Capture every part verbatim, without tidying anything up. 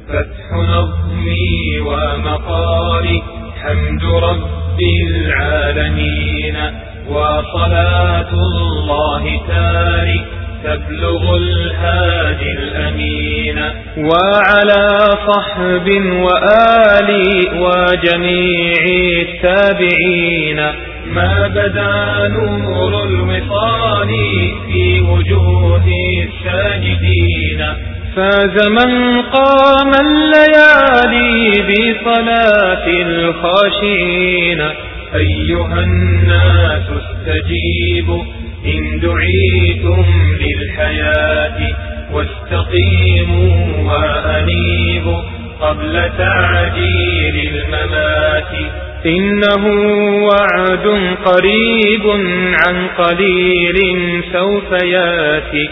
فتح نظمي ومقالي حمد رب العالمين، وصلاة الله تالي تبلغ الهادي الأمين، وعلى صحب وآلي وجميع التابعين. ما بدا نور الوصال في وجوه الساجدين، فاز من قام الليالي بصلاة الخاشعين. أيها الناس استجيبوا إن دعيتم للحياة، واستقيموا وأنيبوا قبل تعجيل الممات. إنه وعد قريب عن قليل سوف ياتي،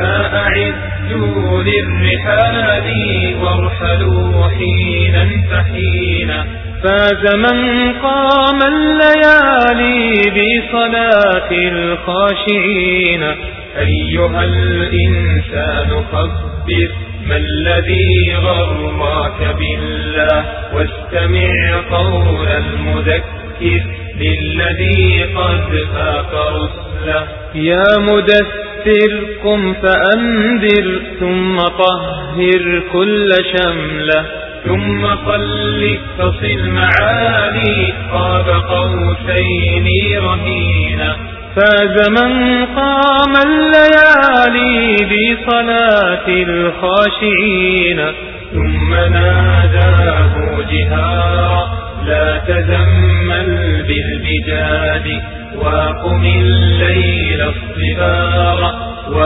فأعدوا للرحال وارحلوا حينا فحينا. فاز من قام الليالي بصلاة الخاشعين. أيها الإنسان خبر ما الذي غرك بالله، واستمع قول المذكر للذي قد فاق رسله. يا مدثر قم فأنذر، ثم طهر كل شمله، ثم صل تصل معاني قاب قوسين رهينا. فاز من قام الليالي بصلاة الخاشعين. ثم ناداه جهارا لا تزمل بالبجاد، وقم الليل الصبارا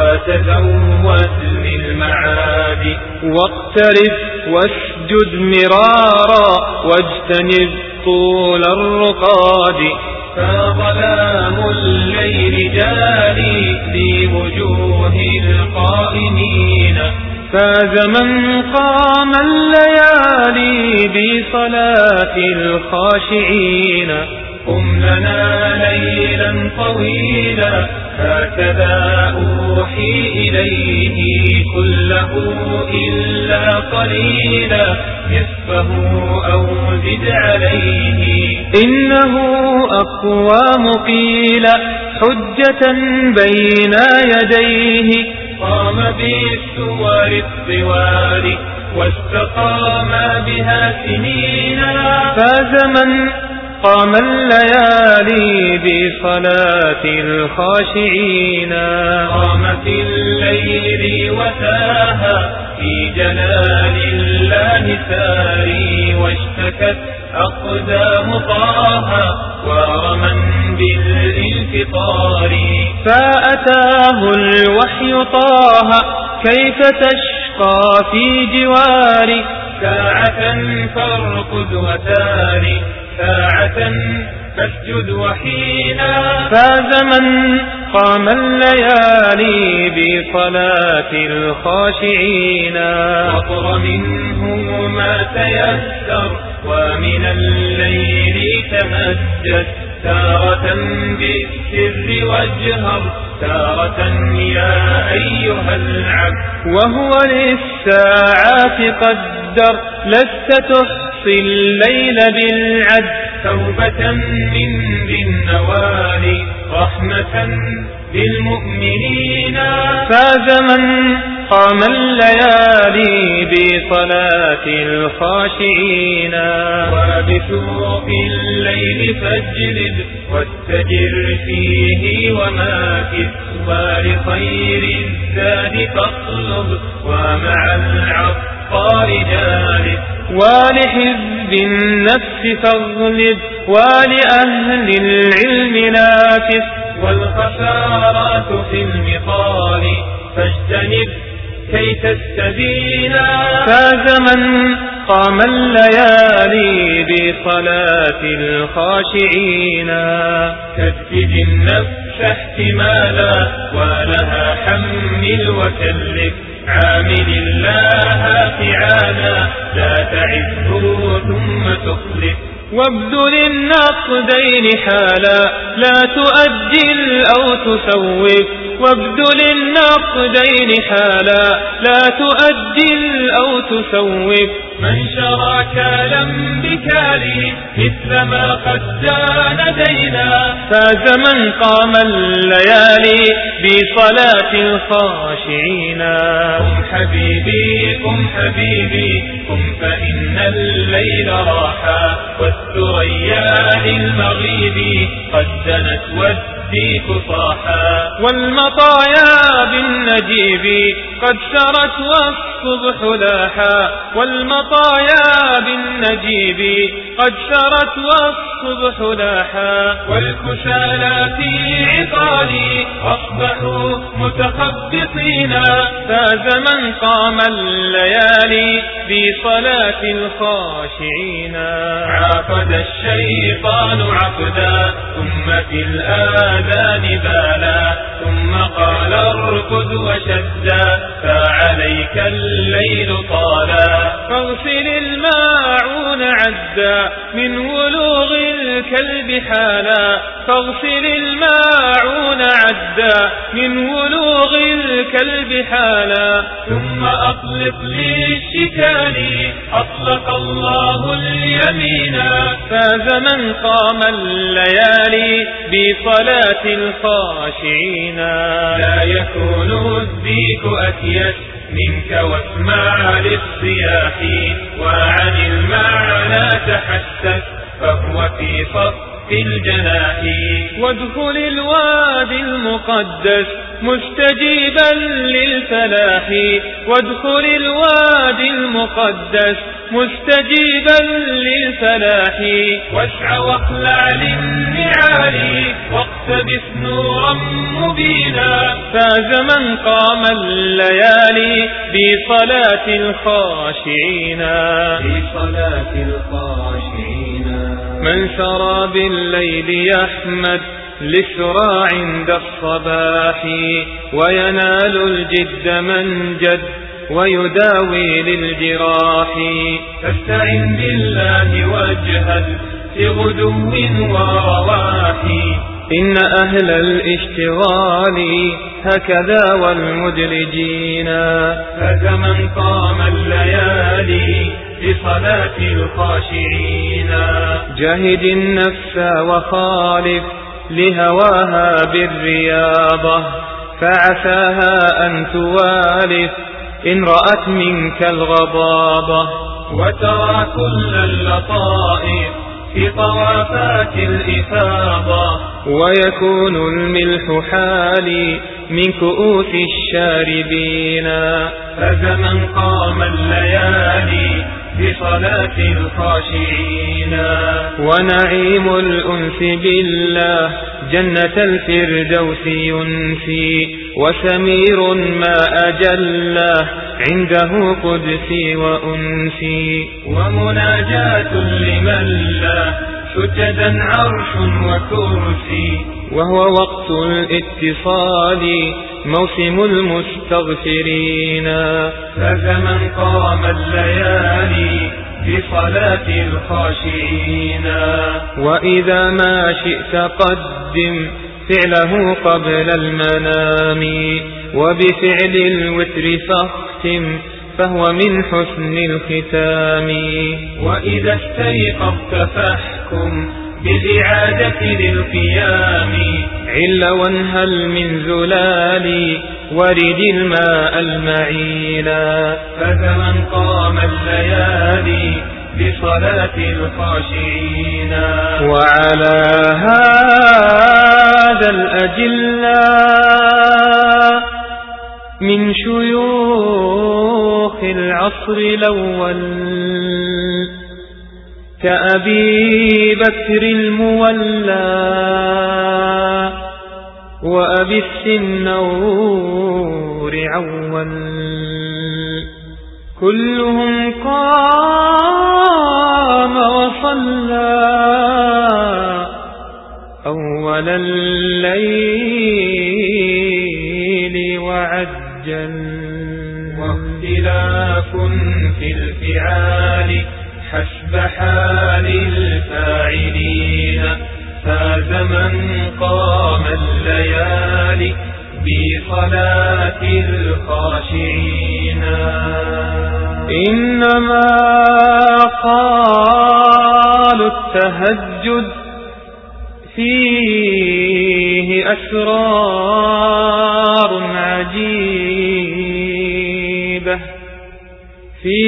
وتزود للمعاد. واقترب واسجد مرارا واجتنب طول الرقاد، فظلام الليل جاري في وجوه القائمين. فاز من قام الليالي بصلاة الخاشعين. قم لنا ليلا طويلا هكذا أوحي إليه، كله إلا قليلا نصفه أو زد عليه. إنه أقوام قيل حجة بين يديه، قام بالسور الطوال واستقام بها سنينا. فاز من قام الليالي بصلاة الخاشعين. قام في الليل وساها في جلال الله ساري، واشتكت أقدام طه ورما بالانفطار. فأتاه الوحي طه كيف تشقى في جواري، ساعة فارقد وتالي ساعة فاسجد وحينا. فاز من قام الليالي بصلاة الخاشعين. وقر منه ما تيسر ومن الليل تمجد، تارة بالسر واجهر تارة يا أيها العبد. وهو للساعات قدر لست تحصي الليل بالعد، توبة من ذي النوال رحمة للمؤمنين. فاز من قام الليالي بصلاة الخاشعين. وبسوق الليل فاجلد واتجر فيه وماكث، ولخير الزاد فاطلب ومع العطار جالس، ولحزب النفس فاغلب ولأهل العلم نافس، والخسارات في المطال فاجتنب كي تستبينا. فاز من قام الليالي بصلاة الخاشعين. كدد النفس احتمالا ولها حمل وكلف، عامل الله فعالا لا تعزه ثم تخلف، وابذل النقدين حالا لا تؤجل أو تسوف، وابذل النقدين حالا لا تؤجل أو تسوف من شراك لم بكالي مثل ما قد دان دينا فاز من قام الليالي بصلاة الخاشعين قم حبيبي قم حبيبي قم فإن الليل راحا والثريا للمغيب قد دنت والديك صاحا والمطايا بالنجيب قد سرت والصبح لاحا والمطايا بالنجيب قد سرت والصبح لاحا والكسالى في عقالي أصبحوا متخبطين فاز من قام الليالي بصلاة الخاشعين عقد الشيطان عقدا ثم في الآذان بالا ثم قال اركض وشدا فعليك الليل طالا فاغسل الماعون عدا من ولوغ الكلب حالا فاغسل الماعون عدا من ولوغ الكلب حالا ثم أطلق للشكاني أطلق الله اليمين فاز من قام الليالي بصلاة الخاشعين لا يكون الديك أكيس منك واسمع للصياح وعن المعنى تحسس فهو في صف الجناح وادخل الوادي المقدس مستجيبا للفلاح وادخل الوادي المقدس مستجيبا للفلاح واسع واخلع للنعال واقتبس نورا مبينا فاز من قام الليالي بصلاة الخاشعين بصلاة الخاشعين من سرى بالليل يحمد لسرى عند الصباح وينال الجد من جد ويداوي للجراح فاستعن بالله واجهد في غدو ورواح إن أهل الاشتغال هكذا والمدلجين فاز من قام الليالي بصلاة الخاشعين جاهد النفس وخالف لهواها بالرياضة فعساها أن توالف إن رأت منك الغضابة وترى كل اللطائف في طوافات الإفاضة ويكون الملح حالي من كؤوس الشاربين فاز من قام الليالي بصلاة الخاشعين ونعيم الأنس بالله جنة الفردوس ينسي وسمير ما أجله عنده قدسي وأنسي ومناجاة لمن له سجدا عرش وكرسي وهو وقت الاتصال موسم المستغفرين فاز من قام الليالي بصلاة الخاشعين وإذا ما شئت قدم فعله قبل المنام وبفعل الوتر فاختم فهو من حسن الختام وإذا استيقظت فاحكم بالإعادة للقيام عل وانهل من زلال ورد الماء المعيلا فاز من قام الليالي بصلاة الخاشعين وعلى هذا الأجلاء من شيوخ العصر الأول كأبي بكر المولى وأبي السنور عول كلهم قام وصلى أول الليل وعجل واختلاف في الفعال حسب حال الفاعلين فاز من قام الليالي بصلاة الخاشعين. إنما قالوا التهجد فيه أسرار عجيبة في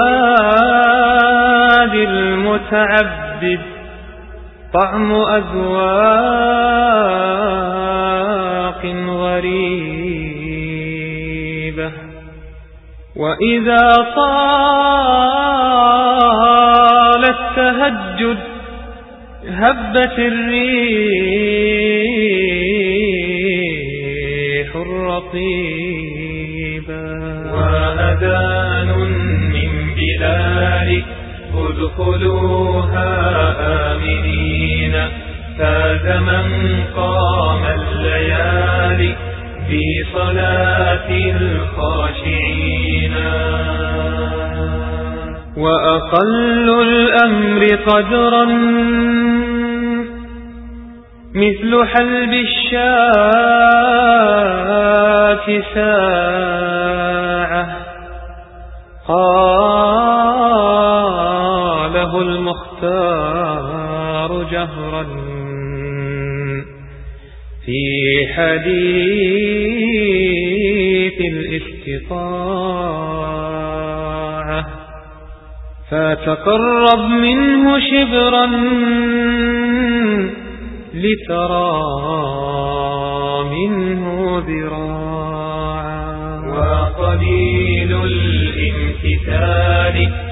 فؤاد المتعبد، طعم أذواق غريبة. وإذا طال التهجد هبت الريح الرطيبة. وأذان من بلال ادخلوها آمنين، فاز من قام الليالي بصلاة الخاشعين. وأقل الأمر قدرا مثل حلب الشاة ساعة، قاله المختار جهرا في حديث الاستطاعة، فتقرب منه شبرا لترى منه ذراعا. وقليل الامتثال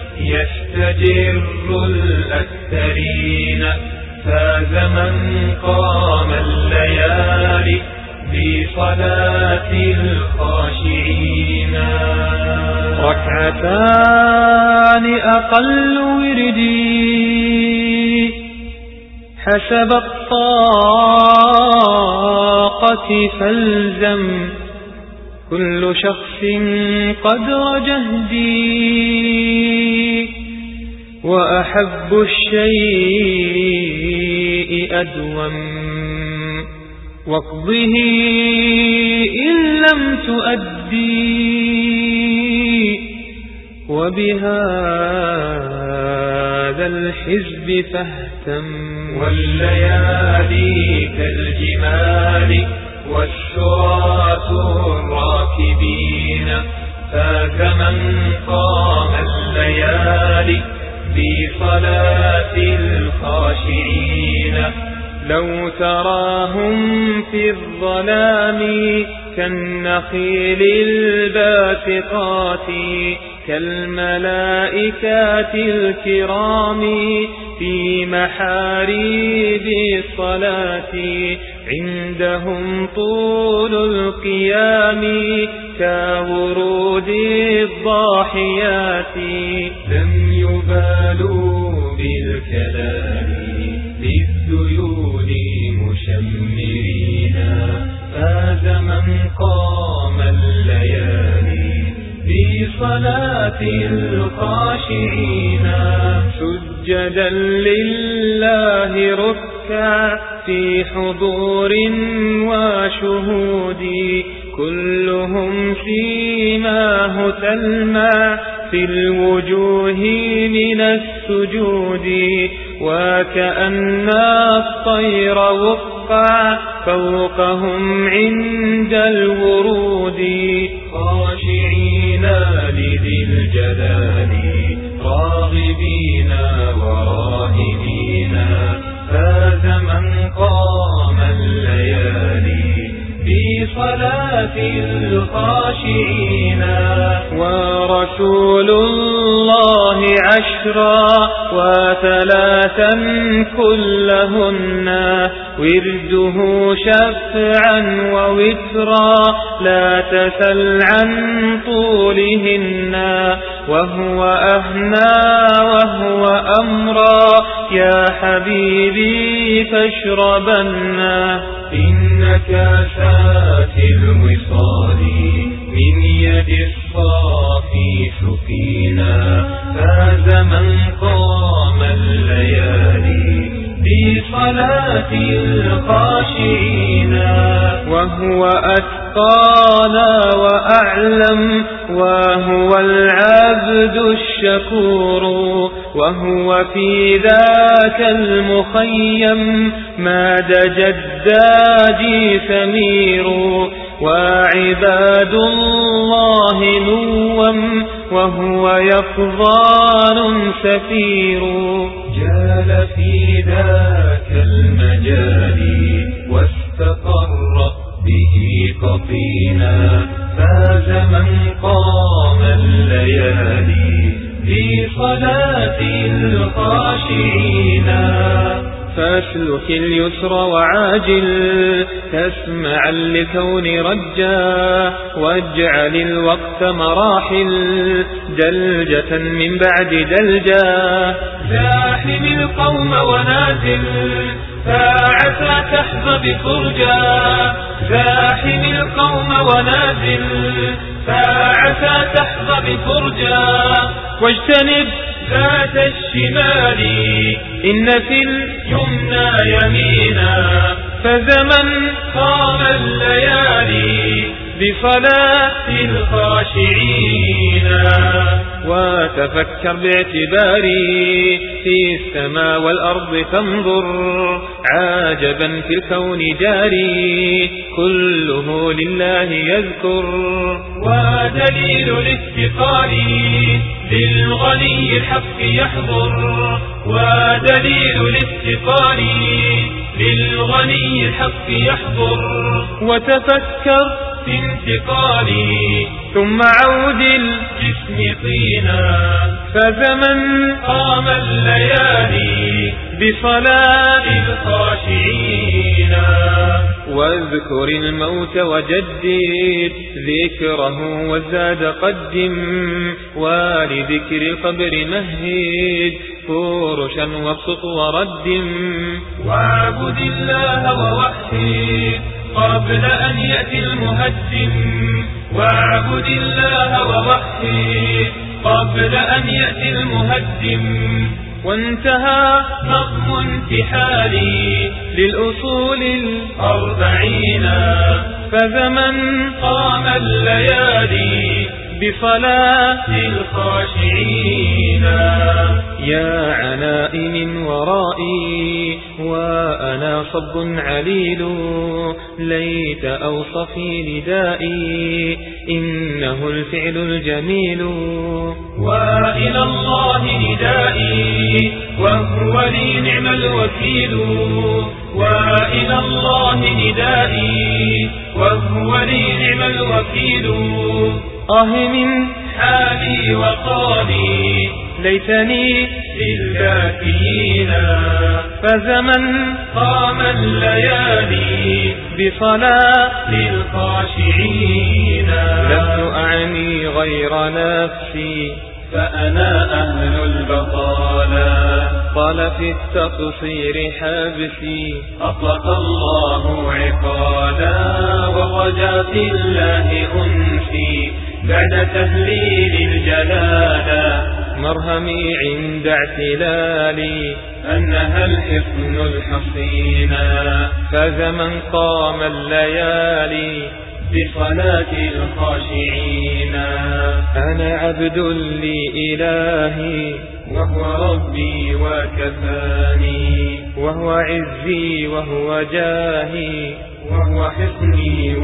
يستجر الأكثرين، فاز من قام الليالي بصلاة الخاشعين. ركعتان أقل وردي حسب الطاقة، فالزم كل شخص قدر جهدي، وأحب الشيء أدوم واقضه إن لم تؤدي، وبهذا الحزب فاهتم. والليالي كالجمال والشراة الراكبين، فاز من قام الليالي بصلاة الخاشعين. لو تراهم في الظلام كالنخيل الباسقات، كالملائكة الكرام في محاريب الصلاة، عندهم طول القيام كورود الضاحيات. لم يبالوا بالكلام بالذيول مشمرين، فاز من قام الليالي بصلاة الخاشعين. سجدا لله ركع في حضور وشهود، كلهم سيماه تلمع في الوجوه من السجود، وكأن الطير وقع فوقهم عند الورود. خاشعين لذي الجلال راغبين وراهبين، فاز من قام الليالي بصلاة الخاشعين. ورسول الله عشرا وثلاثا كلهن، ورده شفعا ووترا لا تسل عن طولهن، وهو أهنى وهو أمرا يا حبيبي فاشربنا. إنك سات الوصال من يد الصافي سقينا، فاز من قام الليالي بصلاة بصلاة الخاشعين. وهو أتقانا وأعلم وهو العبد الشكور، وهو في ذاك المخيم ما دج الداجي سمير. وعباد الله نوم وهو يقظان سفير. جال في ذاك المجال واستقر به قطينا، فاز من قام الليالي في صلاة الخاشعين. فاسلك اليسر وعاجل تسمعا لكون رجا، واجعل الوقت مراحل دلجة من بعد دلجا. زاحم القوم ونازل فعسى تحظى بفرجا. زاحم القوم ونازل فعسى تحظى بفرجا. واجتنب ذات الشمال إن في اليمنى يمينا، فزمن قام الليالي بصلاة الخاشعين. وتفكر باعتباري في السماء والأرض تنظر، عاجبا في الكون جاري كله لله يذكر. ودليل الافتقار للغني الحق يحضر. ودليل الافتقار للغني الحق يحضر. وتفكر في انتقالي ثم عود الجسم طينا، فزمن قام الليالي بصلاة الخاشعين. واذكر الموت وجدد ذكره وزاد قدم، ولذكر القبر مهد فرشا وابسط وردم. واعبد الله ووحد قبل أن يأتي المهدم. واعبد الله ووحد قبل أن يأتي المهدم. وانتهى نظم انتحالي للأصول الأربعين، فزمن قام الليالي بصلاة الخاشعين. يا عناء من ورائي وأنا صب عليل، ليت أوصفي ندائي إنه الفعل الجميل. وإلى الله ندائي وهو لي نعم الوكيل. وإلى الله ندائي وهو لي نعم الوكيل. آه من حالي وقالي ليتني للباكين، فزمن قام الليالي بصلاة للخاشعين. لست أعني غير نفسي فأنا أهل البطالة، طال في التقصير حبسي. أطلق الله عقالا ورجا في الله أنسي، بعد تهليل الجلالة مرهمي عند اعتلالي أنها الحصن الحصين. فزمن قام الليالي بصلاة الخاشعين. أنا عبد لإلهي وهو ربي وكفاني، وهو عزي وهو جاهي، وهو حصني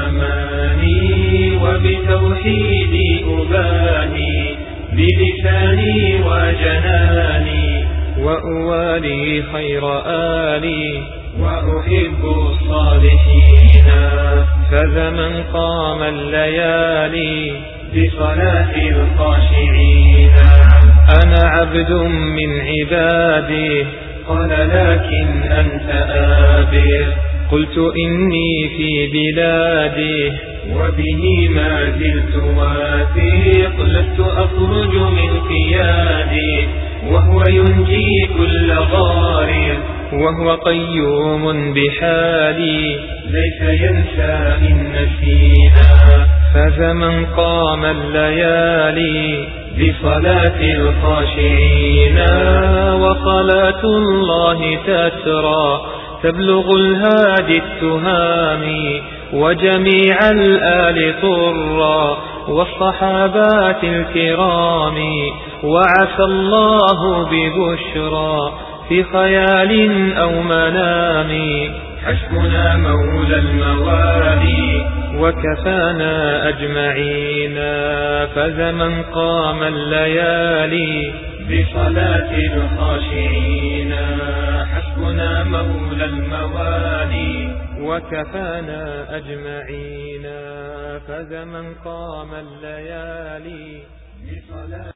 وأماني. وبتوحيدي أباني بلساني وجناني، وأوالي خير آلي وأحب الصالحين. فزمن قام الليالي بصلاة الخاشعين. أنا عبد من عباده، قال لكن أنت آبه. قلت إني في بلاده، وبه ما زلت واثق. لست أخرج من قيادي، وهو ينجي كل ضار. وهو قيوم بحالي، ليس ينسى إن نسينا. فزمن قام الليالي بصلاة الخاشعين، وصلاة الله تترى تبلغ الهادي التهامي، وجميع الآل طرا والصحابات الكرام، وعسى الله ببشرى في خيال أو منام. حسبنا مولى الموالي وكفانا أجمعين، فزمن قام الليالي بصلاة الخاشعين. حسبنا مولى الموالي وكفانا أجمعين، فزمن قام الليالي بصلاة